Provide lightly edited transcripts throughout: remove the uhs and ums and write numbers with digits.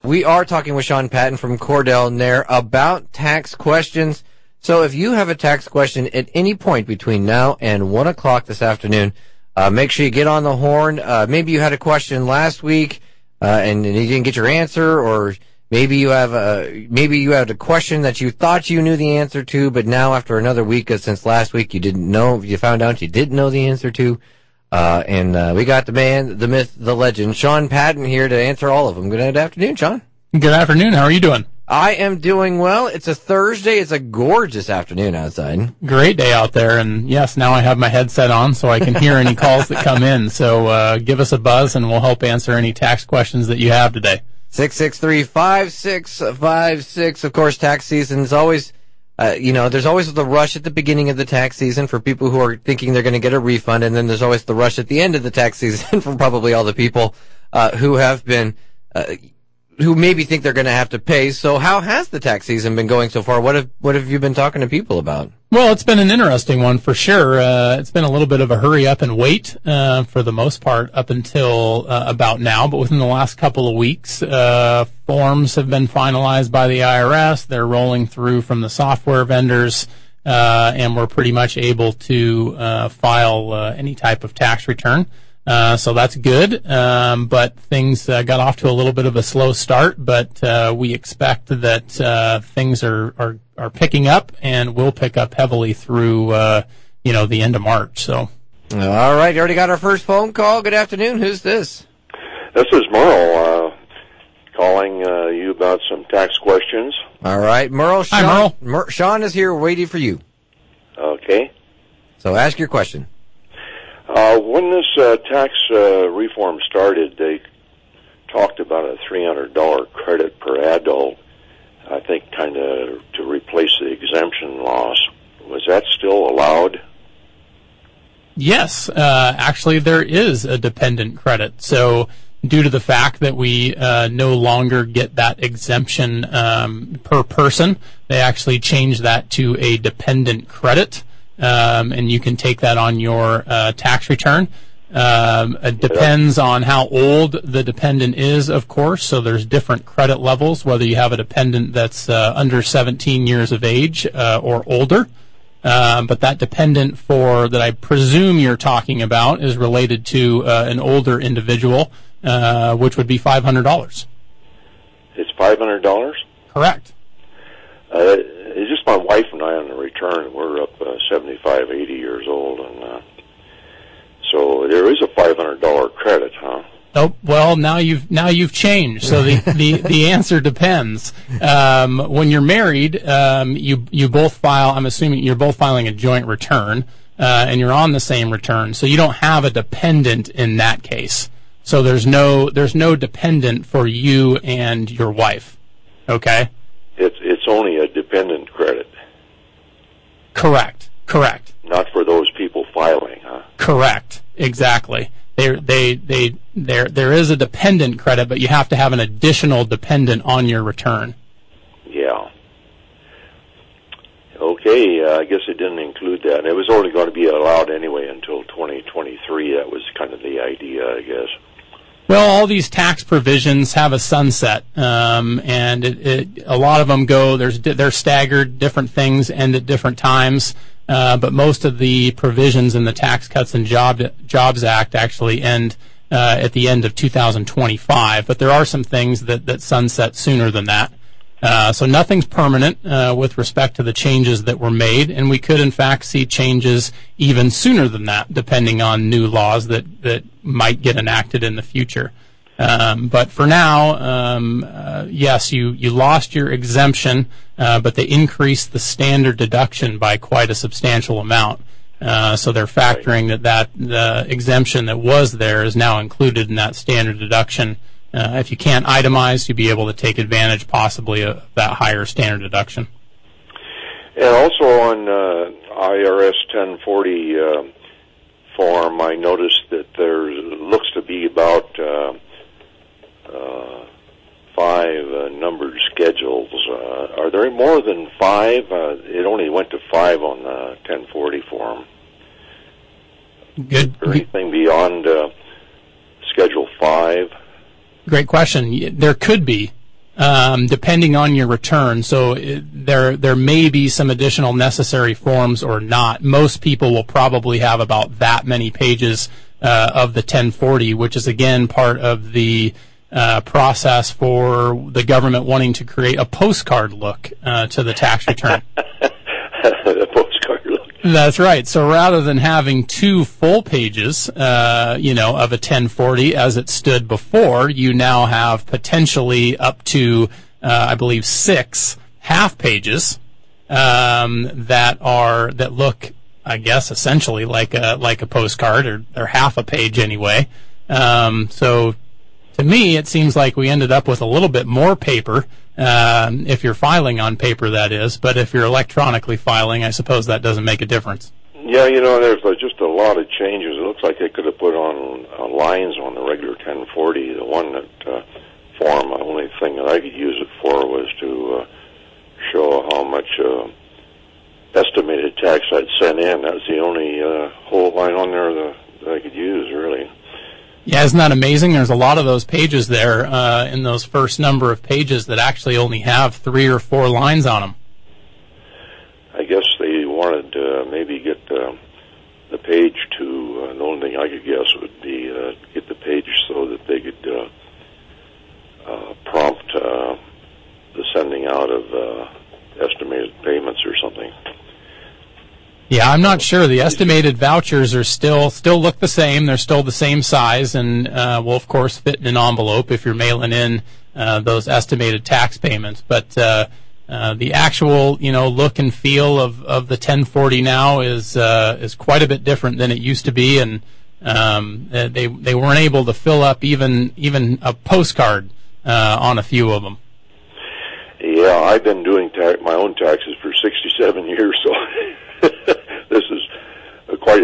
We are talking with Sean Patton from Cordell Nair about tax questions. So if you have a tax question at any point between now and 1 o'clock this afternoon, make sure you get on the horn. Maybe you had a question last week and you didn't get your answer, or maybe you had a question that you thought you knew the answer to, but now after another week since last week you found out you didn't know the answer to. And we got the man, the myth, the legend, Sean Patton here to answer all of them. Good afternoon, Sean. Good afternoon. How are you doing? I am doing well. It's a Thursday. It's a gorgeous afternoon outside. Great day out there. And yes, now I have my headset on so I can hear any calls that come in. So give us a buzz and we'll help answer any tax questions that you have today. 663-5656. Of course, tax season is always, there's always the rush at the beginning of the tax season for people who are thinking they're going to get a refund. And then there's always the rush at the end of the tax season for probably all the people who have been who maybe think they're going to have to pay. So how has the tax season been going so far? What have you been talking to people about? Well, it's been an interesting one for sure. It's been a little bit of a hurry up and wait for the most part up until about now. But within the last couple of weeks, forms have been finalized by the IRS. They're rolling through from the software vendors, and we're pretty much able to file any type of tax return. So that's good, but things got off to a little bit of a slow start, but we expect that things are picking up and will pick up heavily through the end of March. So, all right, you already got our first phone call. Good afternoon. Who's this? This is Merle calling you about some tax questions. All right, Merle. Hi, Merle. Sean is here waiting for you. Okay. So ask your question. When this tax reform started, they talked about a $300 credit per adult, I think kind of to replace the exemption loss. Was that still allowed? Yes. Actually, there is a dependent credit. So due to the fact that we no longer get that exemption per person, they actually changed that to a dependent credit. And you can take that on your tax return. It depends on how old the dependent is, of course. So there's different credit levels, whether you have a dependent that's under 17 years of age or older. But that dependent that I presume you're talking about is related to an older individual, which would be $500. It's $500? Correct. It's just my wife and I on the return. We're up 75, 80 years old, and so there is a $500 credit, huh? Oh, well, now you've changed. So the answer depends. When you're married, you both file. I'm assuming you're both filing a joint return, and you're on the same return. So you don't have a dependent in that case. So there's no dependent for you and your wife. Okay. It's only a dependent credit. Correct. Not for those people filing, huh? Correct. Exactly. There is a dependent credit, but you have to have an additional dependent on your return. Yeah. Okay, I guess it didn't include that. It was only going to be allowed anyway until 2023. That was kind of the idea, I guess. Well, all these tax provisions have a sunset, and a lot of them they're staggered. Different things end at different times, but most of the provisions in the Tax Cuts and Jobs Act actually end at the end of 2025. But there are some things that sunset sooner than that. So nothing's permanent with respect to the changes that were made, and we could in fact see changes even sooner than that, depending on new laws that might get enacted in the future. But for now, yes, you lost your exemption, but they increased the standard deduction by quite a substantial amount. So they're factoring that the exemption that was there is now included in that standard deduction. If you can't itemize, you'll be able to take advantage possibly of that higher standard deduction. And also on IRS 1040 form, I noticed that there looks to be about 5 numbered schedules. Are there more than 5? It only went to 5 on the 1040 form. Good. Is there anything beyond Schedule 5? Great question. There could be. depending on your return. So there may be some additional necessary forms or not. Most people will probably have about that many pages of the 1040, which is again part of the process for the government wanting to create a postcard look to the tax return. A postcard look. That's right. So rather than having 2 full pages, of a 1040 as it stood before, you now have potentially up to, I believe, 6 half pages that look, I guess, essentially like a postcard or half a page anyway. So to me, it seems like we ended up with a little bit more paper. If you're filing on paper, that is. But if you're electronically filing, I suppose that doesn't make a difference. Yeah, there's just a lot of changes. It looks like they could have put on lines on the regular 1040. The one that form, the only thing that I could use it for was to show how much estimated tax I'd sent in. That's the only whole line on there that I could use, really. Yeah, isn't that amazing? There's a lot of those pages there in those first number of pages that actually only have 3 or 4 lines on them. I guess they wanted to maybe get the page to, the only thing I could guess would be get the page so that they could prompt the sending out of estimated payments or something. Yeah, I'm not sure. The estimated vouchers are still look the same. They're still the same size and will, of course, fit in an envelope if you're mailing in those estimated tax payments. But the actual, look and feel of the 1040 now is quite a bit different than it used to be, and they weren't able to fill up even a postcard on a few of them. Yeah, I've been doing my own taxes for 67 years, so this is quite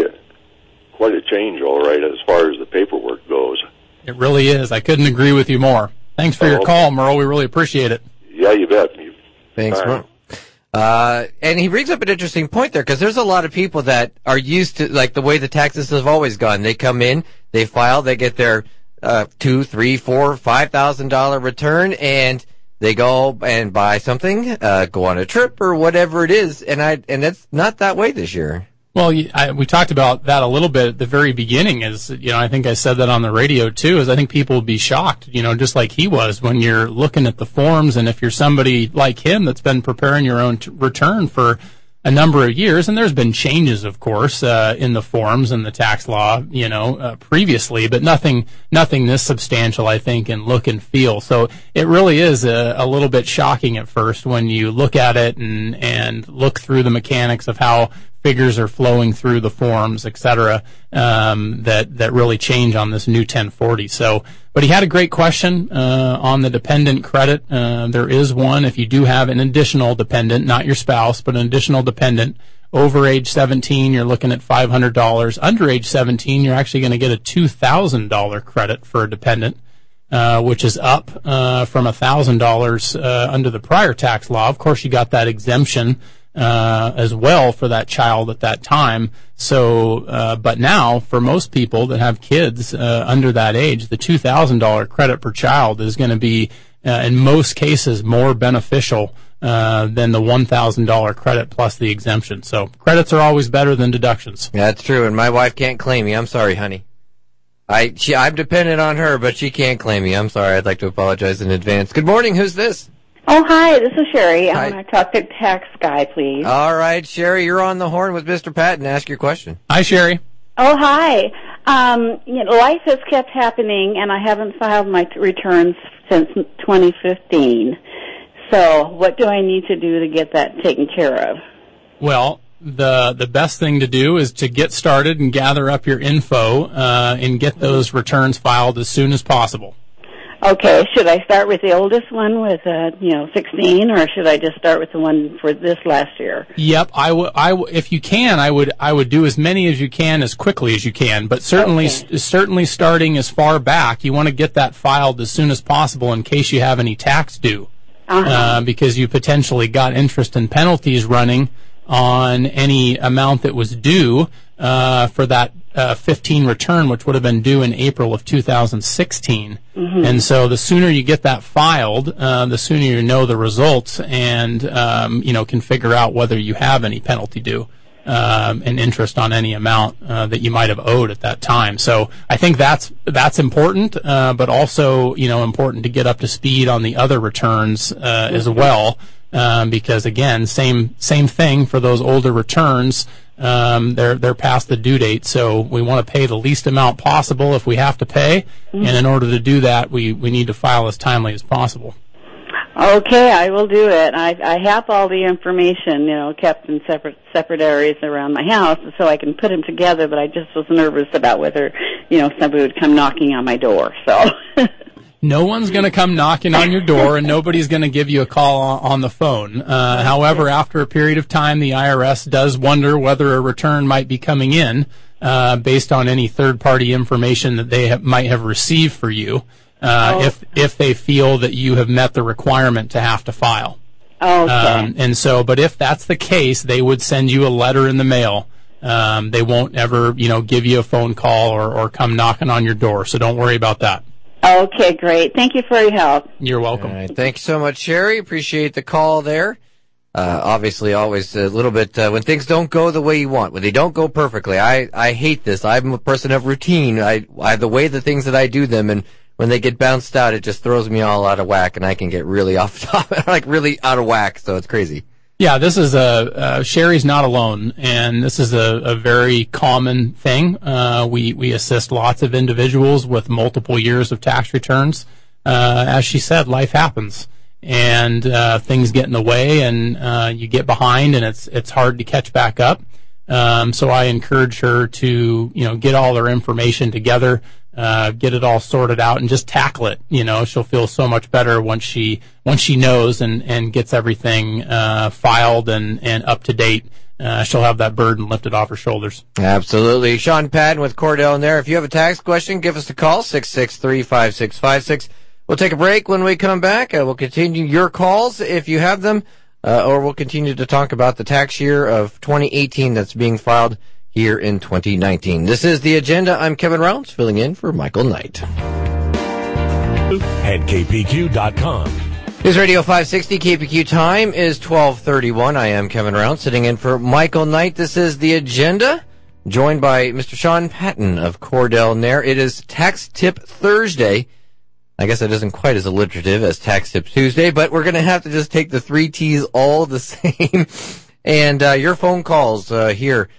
a change, all right, as far as the paperwork goes. It really is. I couldn't agree with you more. Thanks for your call, Merle. We really appreciate it. Yeah, you bet. Thanks, Merle. And he brings up an interesting point there, because there's a lot of people that are used to, like, the way the taxes have always gone. They come in, they file, they get their $2,000, $3,000, $4,000, $5,000 return, and they go and buy something, go on a trip or whatever it is, and it's not that way this year. Well, we talked about that a little bit at the very beginning. I think I said that on the radio too. I think people would be shocked, just like he was, when you're looking at the forms, and if you're somebody like him that's been preparing your own return for a number of years, and there's been changes, of course, in the forms and the tax law, previously, but nothing this substantial, I think, in look and feel. So it really is a little bit shocking at first when you look at it and look through the mechanics of how figures are flowing through the forms, et cetera, that really change on this new 1040. So, but he had a great question on the dependent credit. There is one if you do have an additional dependent, not your spouse, but an additional dependent. Over age 17, you're looking at $500. Under age 17, you're actually going to get a $2,000 credit for a dependent, which is up from $1,000 under the prior tax law. Of course, you got that exemption as well for that child at that time. So, but now for most people that have kids under that age, the $2,000 credit per child is going to be, in most cases, more beneficial than the $1,000 credit plus the exemption. So credits are always better than deductions. Yeah, that's true. And my wife can't claim me. I'm sorry, honey. I'm dependent on her, but she can't claim me. I'm sorry. I'd like to apologize in advance. Good morning. Who's this? Oh, hi, this is Sherry. Hi. I want to talk to tax guy, please. All right, Sherry, you're on the horn with Mr. Patton. Ask your question. Hi, Sherry. Oh, hi. Life has kept happening, and I haven't filed my returns since 2015. So what do I need to do to get that taken care of? Well, the best thing to do is to get started and gather up your info and get those returns filed as soon as possible. Okay, should I start with the oldest one with 16, or should I just start with the one for this last year? Yep, if you can, I would do as many as you can as quickly as you can, but certainly starting as far back, you want to get that filed as soon as possible in case you have any tax due, because you potentially got interest and penalties running on any amount that was due for that 15 return, which would have been due in April of 2016. Mm-hmm. And so the sooner you get that filed, the sooner you know the results and, can figure out whether you have any penalty due. And interest on any amount that you might have owed at that time. So I think that's important, but also important to get up to speed on the other returns as well, because again, same thing for those older returns. They're past the due date, so we want to pay the least amount possible if we have to pay, and in order to do that, we need to file as timely as possible. Okay, I will do it. I have all the information, kept in separate areas around my house, so I can put them together. But I just was nervous about whether, somebody would come knocking on my door. So. No one's going to come knocking on your door, and nobody's going to give you a call on the phone. However, after a period of time, the IRS does wonder whether a return might be coming in based on any third-party information that they might have received for you. If they feel that you have met the requirement to have to file. Okay. But if that's the case, they would send you a letter in the mail. They won't ever, give you a phone call or come knocking on your door. So don't worry about that. Okay, great. Thank you for your help. You're welcome. All right. Thank you so much, Sherry. Appreciate the call there. Obviously, always a little bit, when things don't go the way you want, when they don't go perfectly. I hate this. I'm a person of routine. I the way the things that I do them, and when they get bounced out, it just throws me all out of whack, and I can get really off top, like really out of whack, so it's crazy. Yeah, this is Sherry's not alone, and this is a very common thing. We assist lots of individuals with multiple years of tax returns. As she said, life happens, and things get in the way, and you get behind, and it's hard to catch back up. So I encourage her to, get all her information together, get it all sorted out, and just tackle it. She'll feel so much better once she knows and gets everything filed and up to date. She'll have that burden lifted off her shoulders. Absolutely. Sean Patton with Cordell in there. If you have a tax question, give us a call, 663-5656. We'll take a break. When we come back, we'll continue your calls if you have them, or we'll continue to talk about the tax year of 2018 that's being filed here in 2019. This is The Agenda. I'm Kevin Rounds, filling in for Michael Knight. At KPQ.com. News Radio 560, KPQ time is 12:31. I am Kevin Rounds, sitting in for Michael Knight. This is The Agenda, joined by Mr. Sean Patton of Cordell Nair. It is Tax Tip Thursday. I guess that isn't quite as alliterative as Tax Tip Tuesday, but we're going to have to just take the three T's all the same. And your phone calls here,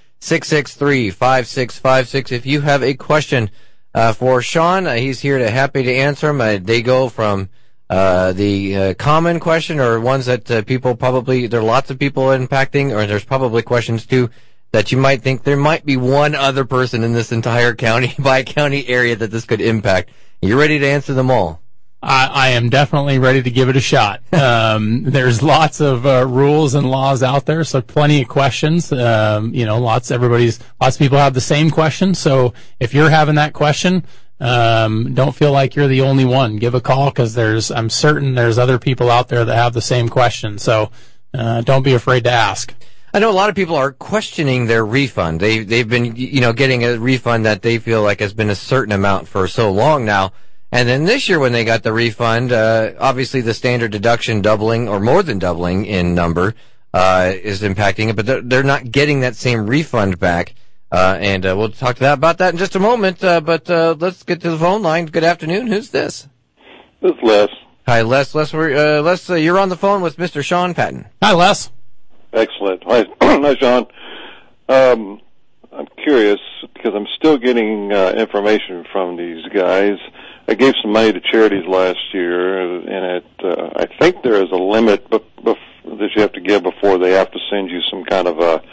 663-5656. If you have a question for Sean, he's here to happy to answer them. They go from the common question, or ones that people probably, there are lots of people impacting, or there's probably questions too that you might think there might be one other person in this entire county, bi-county area that this could impact. You're ready to answer them all? I am definitely ready to give it a shot. There's lots of rules and laws out there, so plenty of questions. Lots of people have the same question. So if you're having that question, don't feel like you're the only one. Give a call, because I'm certain there's other people out there that have the same question. So don't be afraid to ask. I know a lot of people are questioning their refund. They've been, getting a refund that they feel like has been a certain amount for so long now. And then this year when they got the refund, obviously the standard deduction doubling or more than doubling in number, is impacting it, but they're not getting that same refund back. And we'll talk about that in just a moment. But let's get to the phone line. Good afternoon. Who's this? This is Les. Hi, Les. Les, you're on the phone with Mr. Sean Patton. Hi, Les. Excellent. Hi, Sean. I'm curious because I'm still getting information from these guys. I gave some money to charities last year, and I think there is a limit that you have to give before they have to send you some kind of a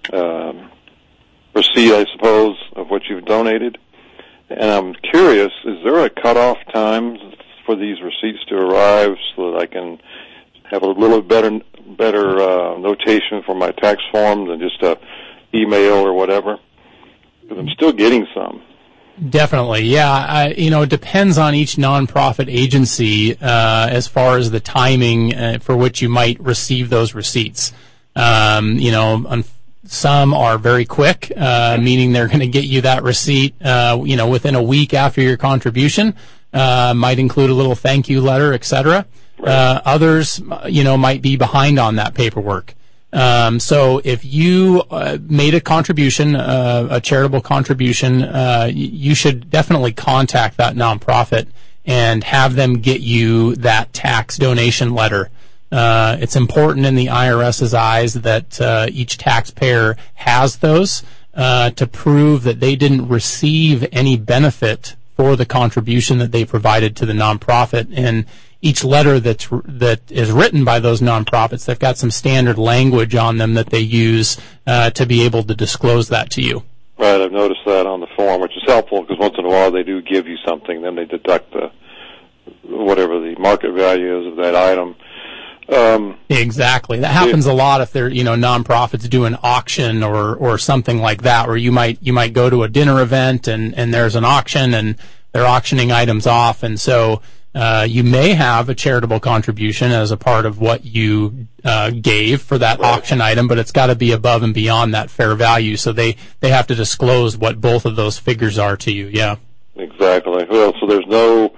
receipt, I suppose, of what you've donated. And I'm curious, is there a cutoff time for these receipts to arrive so that I can have a little better notation for my tax form than just a email or whatever? Because I'm still getting some. Definitely, yeah. It depends on each nonprofit agency as far as the timing for which you might receive those receipts. Some are very quick, meaning they're going to get you that receipt, within a week after your contribution. Might include a little thank you letter, etc. Others, might be behind on that paperwork. So if you made a contribution, a charitable contribution, you should definitely contact that nonprofit and have them get you that tax donation letter. It's important in the IRS's eyes that each taxpayer has those to prove that they didn't receive any benefit for the contribution that they provided to the nonprofit. And each letter that is written by those nonprofits, they've got some standard language on them that they use to be able to disclose that to you. Right, I've noticed that on the form, which is helpful because once in a while they do give you something, then they deduct whatever the market value is of that item. Exactly. That happens a lot if they're, nonprofits do an auction or something like that, where you might go to a dinner event and there's an auction and they're auctioning items off, and so you may have a charitable contribution as a part of what you gave for that auction item, but it's got to be above and beyond that fair value. So they have to disclose what both of those figures are to you. Yeah. Exactly. Well, so there's no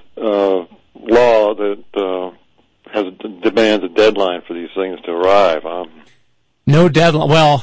law that demands a deadline for these things to arrive. No deadline. Well,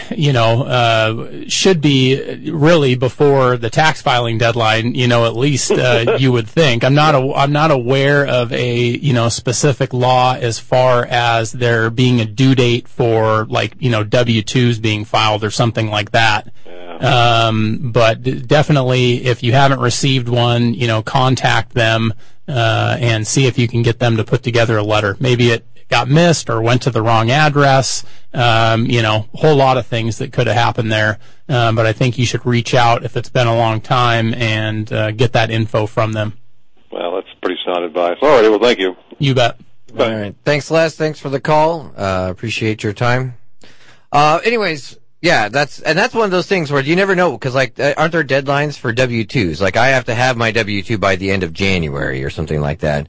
should be really before the tax filing deadline. At least you would think. I'm not aware of a specific law as far as there being a due date for W-2s being filed or something like that. Yeah. But definitely, if you haven't received one, contact them and see if you can get them to put together a letter. Maybe it got missed or went to the wrong address, whole lot of things that could have happened there. But I think you should reach out if it's been a long time and get that info from them. Well, that's pretty sound advice. All right, well, thank you. You bet. All right. Thanks, Les. Thanks for the call. Appreciate your time. Anyways, yeah, that's one of those things where you never know, because aren't there deadlines for W-2s? I have to have my W-2 by the end of January or something like that.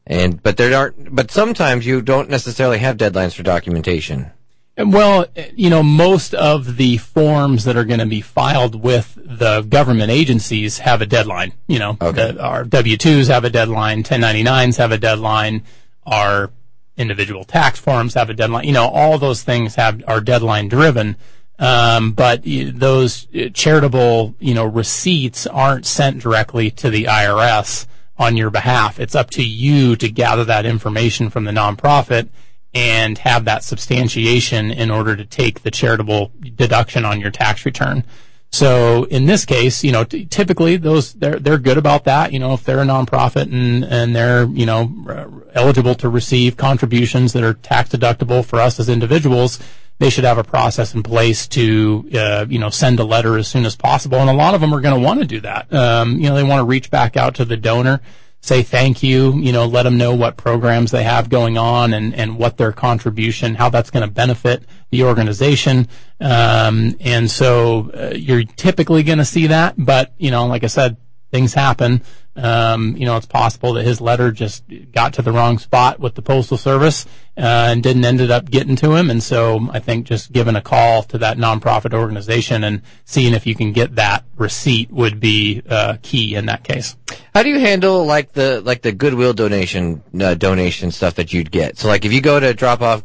But sometimes you don't necessarily have deadlines for documentation. Well, most of the forms that are going to be filed with the government agencies have a deadline. Okay. Our W-2s have a deadline, 1099s have a deadline, our individual tax forms have a deadline. All those things are deadline driven. But those charitable, receipts aren't sent directly to the IRS on your behalf. It's up to you to gather that information from the nonprofit and have that substantiation in order to take the charitable deduction on your tax return. So in this case, typically they're good about that. If they're a nonprofit and they're, eligible to receive contributions that are tax deductible for us as individuals, they should have a process in place to, send a letter as soon as possible. And a lot of them are going to want to do that. They want to reach back out to the donor, say thank you, let them know what programs they have going on and what their contribution, how that's going to benefit the organization. And so you're typically going to see that. But, like I said, things happen. It's possible that his letter just got to the wrong spot with the Postal Service and didn't ended up getting to him. And so I think just giving a call to that nonprofit organization and seeing if you can get that receipt would be key in that case. How do you handle the Goodwill donation stuff that you'd get? So if you go to drop off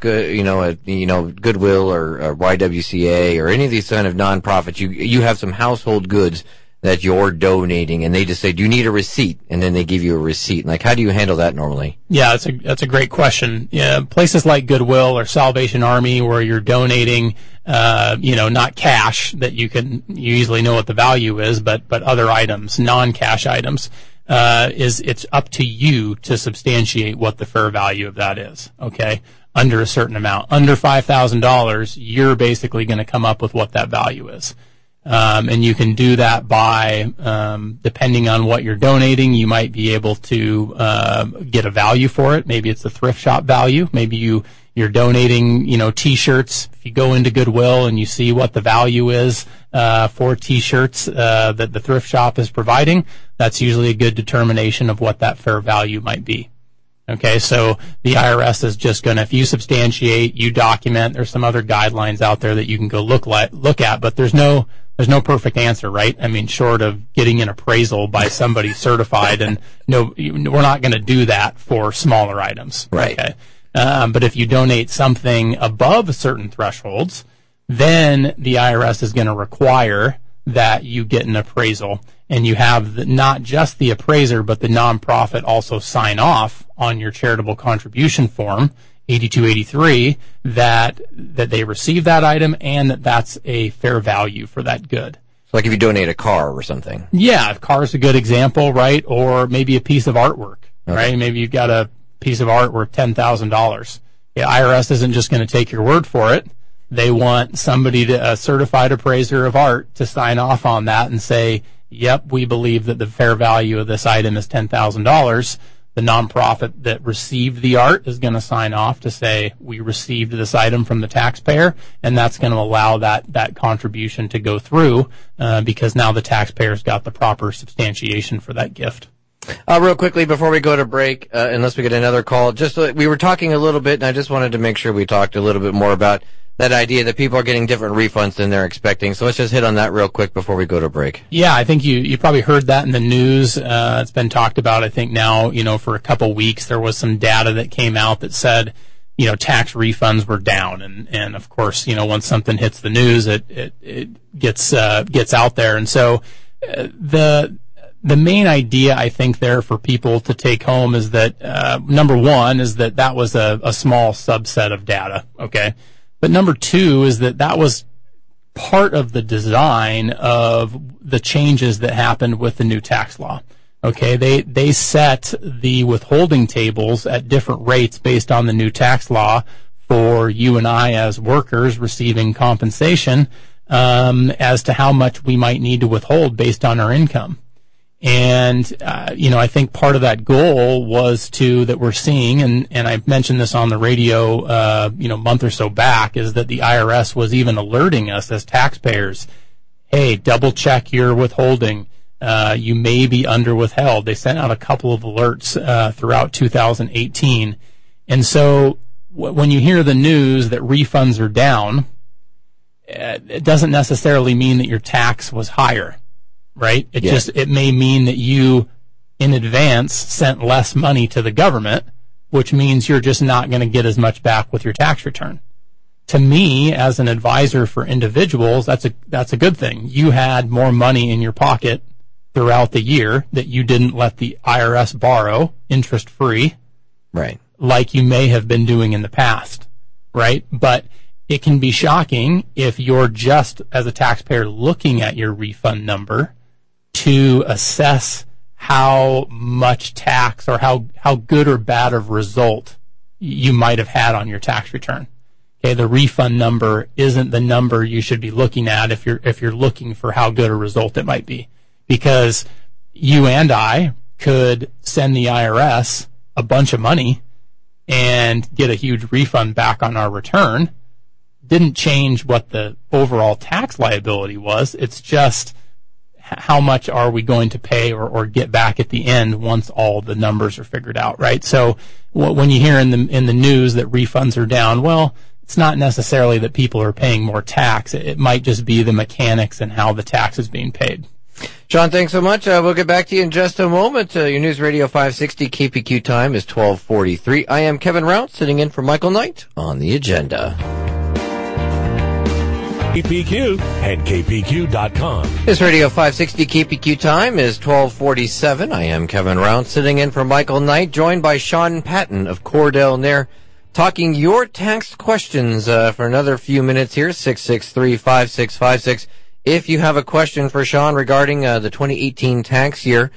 Goodwill or YWCA or any of these kind of nonprofits, you have some household goods that you're donating, and they just say, do you need a receipt? And then they give you a receipt. How do you handle that normally? Yeah, that's a great question. Yeah, places like Goodwill or Salvation Army where you're donating, not cash that you easily know what the value is, but other items, non-cash items, it's up to you to substantiate what the fair value of that is. Okay. Under a certain amount, under $5,000, you're basically going to come up with what that value is. And you can do that by, depending on what you're donating, you might be able to get a value for it. Maybe it's the thrift shop value. Maybe you're donating, T-shirts. If you go into Goodwill and you see what the value is for T-shirts that the thrift shop is providing, that's usually a good determination of what that fair value might be. Okay, so the IRS is just going to, if you substantiate, you document, there's some other guidelines out there that you can go look at, but there's no perfect answer, right? I mean, short of getting an appraisal by somebody certified, and we're not going to do that for smaller items. Right. Okay. But if you donate something above certain thresholds, then the IRS is going to require that you get an appraisal, and you have not just the appraiser, but the nonprofit also sign off on your charitable contribution form, 8283, that they receive that item and that's a fair value for that good. So like if you donate a car or something. Yeah, a car's a good example, right? Or maybe a piece of artwork, right? Maybe you've got a piece of art worth $10,000. The IRS isn't just going to take your word for it. They want somebody a certified appraiser of art to sign off on that and say, yep, we believe that the fair value of this item is $10,000. The nonprofit that received the art is going to sign off to say, we received this item from the taxpayer, and that's going to allow that contribution to go through because now the taxpayer's got the proper substantiation for that gift. Real quickly before we go to break, unless we get another call, we were talking a little bit, and I just wanted to make sure we talked a little bit more about that idea that people are getting different refunds than they're expecting. So let's just hit on that real quick before we go to break. Yeah, I think you probably heard that in the news. It's been talked about, I think now, for a couple weeks. There was some data that came out that said, tax refunds were down. And of course, once something hits the news, it gets out there. And so, the main idea I think there for people to take home is that, number one is that was a small subset of data. Okay. But number two is that was part of the design of the changes that happened with the new tax law. Okay, they set the withholding tables at different rates based on the new tax law for you and I as workers receiving compensation as to how much we might need to withhold based on our income. And, I think part of that goal was that we're seeing, and I mentioned this on the radio, a month or so back, is that the IRS was even alerting us as taxpayers, hey, double check your withholding. You may be under withheld. They sent out a couple of alerts, throughout 2018. And so when you hear the news that refunds are down, it doesn't necessarily mean that your tax was higher. Right? It may mean that you, in advance, sent less money to the government, which means you're just not going to get as much back with your tax return. To me, as an advisor for individuals, that's a good thing. You had more money in your pocket throughout the year that you didn't let the IRS borrow interest-free. Right. Like you may have been doing in the past. Right? But it can be shocking if you're just, as a taxpayer, looking at your refund number to assess how much tax or how good or bad of result you might have had on your tax return. Okay, the refund number isn't the number you should be looking at if you're looking for how good a result it might be. Because you and I could send the IRS a bunch of money and get a huge refund back on our return. Didn't change what the overall tax liability was. It's just how much are we going to pay or get back at the end once all the numbers are figured out, right? So when you hear in the news that refunds are down, well, it's not necessarily that people are paying more tax. It might just be the mechanics and how the tax is being paid. Sean, thanks so much. We'll get back to you in just a moment. Your News Radio 560 KPQ time is 12:43. I am Kevin Rout, sitting in for Michael Knight on the agenda. KPQ and KPQ.com. This Radio 560 KPQ time is 12:47. I am Kevin Rout, sitting in for Michael Knight, joined by Sean Patton of Cordell Nair, talking your tax questions for another few minutes here, 663-5656. If you have a question for Sean regarding the 2018 tax year,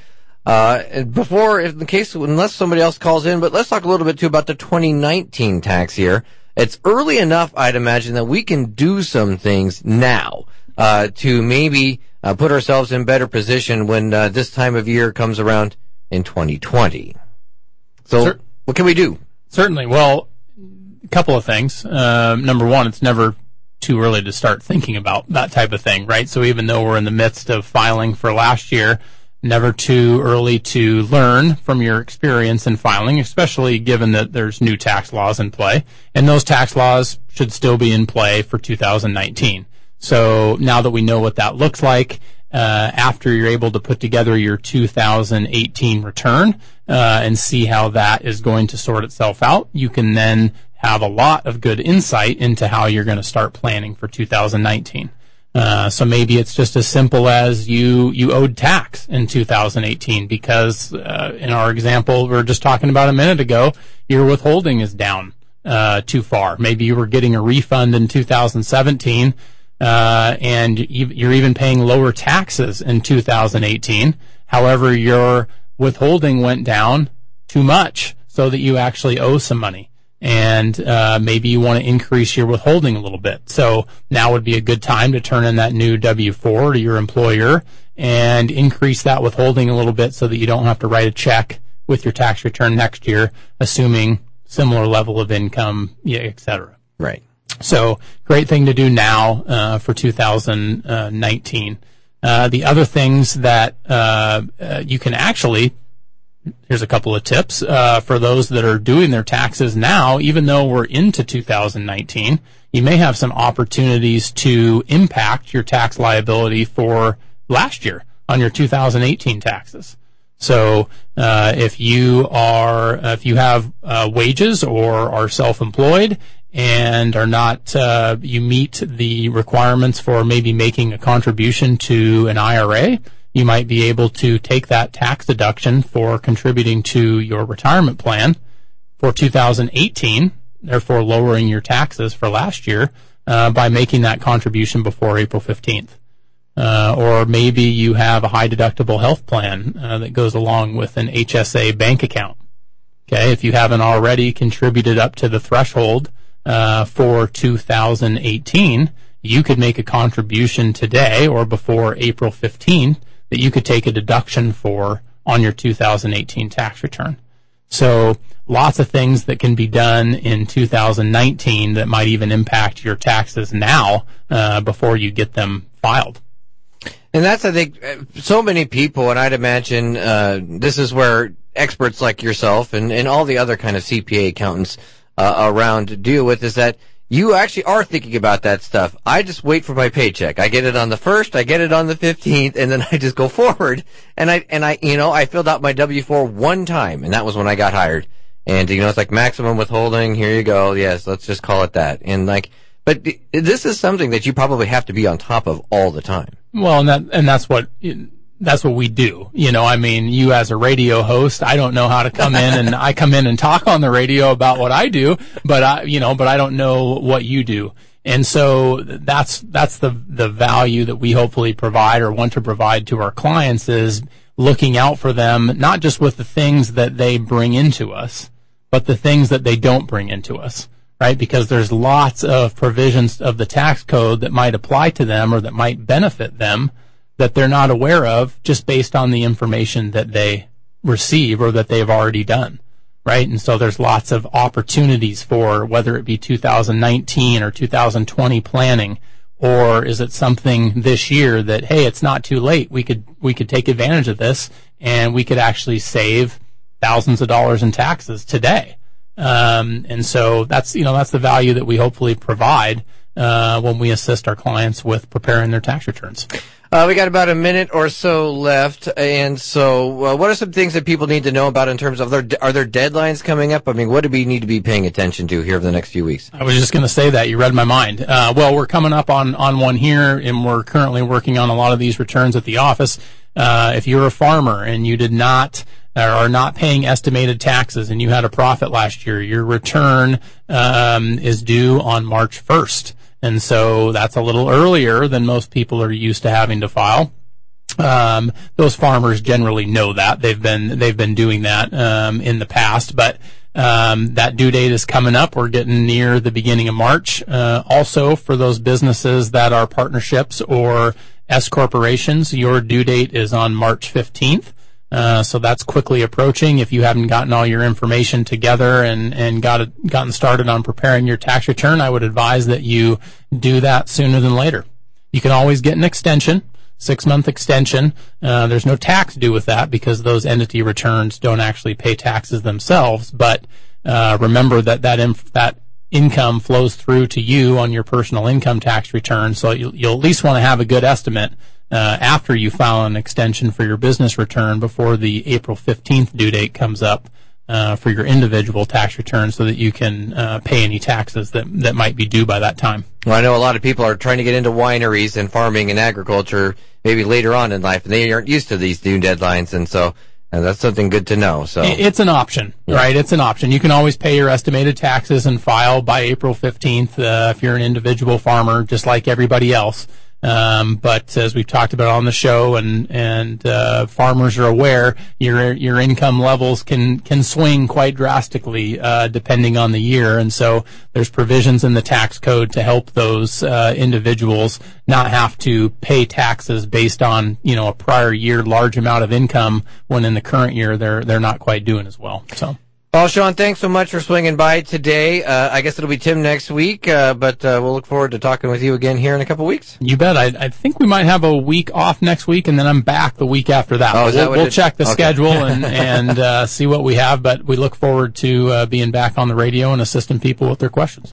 unless somebody else calls in, but let's talk a little bit too about the 2019 tax year. It's early enough, I'd imagine, that we can do some things now to maybe put ourselves in better position when this time of year comes around in 2020. So what can we do? Certainly. Well, a couple of things. Number one, it's never too early to start thinking about that type of thing, right? So even though we're in the midst of filing for last year, never too early to learn from your experience in filing, especially given that there's new tax laws in play. And those tax laws should still be in play for 2019. So now that we know what that looks like, after you're able to put together your 2018 return and see how that is going to sort itself out, you can then have a lot of good insight into how you're going to start planning for 2019. So maybe it's just as simple as you owed tax in 2018 because in our example we were just talking about a minute ago, your withholding is down too far. Maybe you were getting a refund in 2017 and you're even paying lower taxes in 2018. However, your withholding went down too much so that you actually owe some money. And maybe you want to increase your withholding a little bit. So now would be a good time to turn in that new W-4 to your employer and increase that withholding a little bit so that you don't have to write a check with your tax return next year, assuming similar level of income, et cetera. Right. So great thing to do now for 2019. The other things that you can actually, here's a couple of tips for those that are doing their taxes now. Even though we're into 2019, you may have some opportunities to impact your tax liability for last year on your 2018 taxes. So if you have wages or are self-employed and are not, you meet the requirements for maybe making a contribution to an IRA, you might be able to take that tax deduction for contributing to your retirement plan for 2018, therefore lowering your taxes for last year by making that contribution before April 15th. Or maybe you have a high deductible health plan that goes along with an HSA bank account. Okay, if you haven't already contributed up to the threshold for 2018, you could make a contribution today or before April 15th that you could take a deduction for on your 2018 tax return. So lots of things that can be done in 2019 that might even impact your taxes now before you get them filed. And that's, I think, so many people, and I'd imagine this is where experts like yourself and all the other kind of CPA accountants around deal with, is that you actually are thinking about that stuff. I just wait for my paycheck. I get it on the 1st, I get it on the 15th, and then I just go forward. And I filled out my W-4 one time, and that was when I got hired. And, it's like maximum withholding, here you go. Yes, let's just call it that. And but this is something that you probably have to be on top of all the time. Well, and that's what we do. You as a radio host, I don't know how to come in and I come in and talk on the radio about what I do, but I don't know what you do. And so that's the value that we hopefully provide or want to provide to our clients, is looking out for them, not just with the things that they bring into us, but the things that they don't bring into us. Right? Because there's lots of provisions of the tax code that might apply to them or that might benefit them that they're not aware of just based on the information that they receive or that they've already done. Right? And so there's lots of opportunities for whether it be 2019 or 2020 planning, or is it something this year that, hey, it's not too late. We could take advantage of this and we could actually save thousands of dollars in taxes today. And so that's the value that we hopefully provide when we assist our clients with preparing their tax returns. We got about a minute or so left, and so what are some things that people need to know about in terms of are there deadlines coming up? I mean, what do we need to be paying attention to here over the next few weeks? I was just going to say that. You read my mind. Well, we're coming up on one here, and we're currently working on a lot of these returns at the office. If you're a farmer and you did not are not paying estimated taxes and you had a profit last year, your return is due on March 1st. And so that's a little earlier than most people are used to having to file. Those farmers generally know that. They've been doing that in the past, but that due date is coming up. We're getting near the beginning of March. Also, for those businesses that are partnerships or S corporations, your due date is on March 15th. So that's quickly approaching. If you haven't gotten all your information together and gotten started on preparing your tax return, I would advise that you do that sooner than later. You can always get an extension. 6-month extension. There's no tax due with that because those entity returns don't actually pay taxes themselves. But remember that income flows through to you on your personal income tax return, so you'll at least want to have a good estimate after you file an extension for your business return before the April 15th due date comes up for your individual tax return, so that you can pay any taxes that might be due by that time. Well, I know a lot of people are trying to get into wineries and farming and agriculture maybe later on in life, and they aren't used to these due deadlines, and so that's something good to know. So it's an option, right? It's an option. You can always pay your estimated taxes and file by April 15th if you're an individual farmer, just like everybody else. But as we've talked about on the show, and farmers are aware, your income levels can swing quite drastically depending on the year, and so there's provisions in the tax code to help those individuals not have to pay taxes based on a prior year large amount of income when in the current year they're not quite doing as well. So. Well, Sean, thanks so much for swinging by today. I guess it'll be Tim next week, but we'll look forward to talking with you again here in a couple weeks. You bet. I think we might have a week off next week, and then I'm back the week after that. Oh, we'll check the schedule and see what we have, but we look forward to being back on the radio and assisting people with their questions.